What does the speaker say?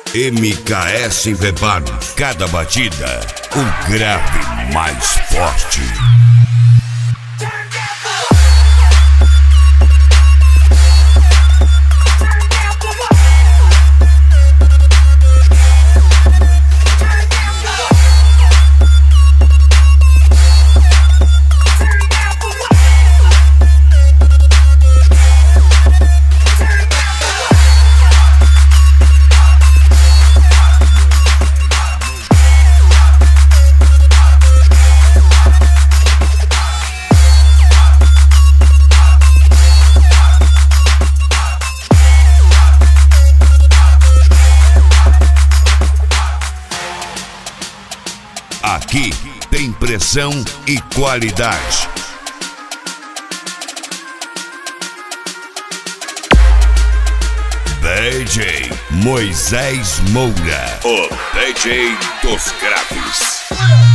MKS Rebanos, cada batida, um grave mais forte. Aqui tem pressão e qualidade. DJ Moisés Moura, o DJ dos graves.